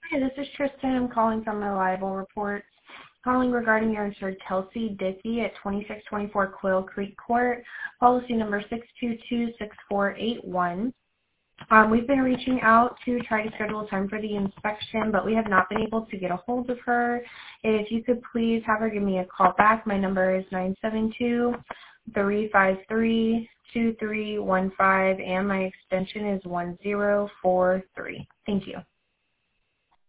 Hi, this is Tristan. I'm calling from Reliable Reports. Calling regarding your insured Kelsey Dickey at 2624 Quill Creek Court, policy number 6226481. We've been reaching out to try to schedule a time for the inspection, but we have not been able to get a hold of her. If you could please have her give me a call back. My number is 972-353-2315, and my extension is 1043. Thank you.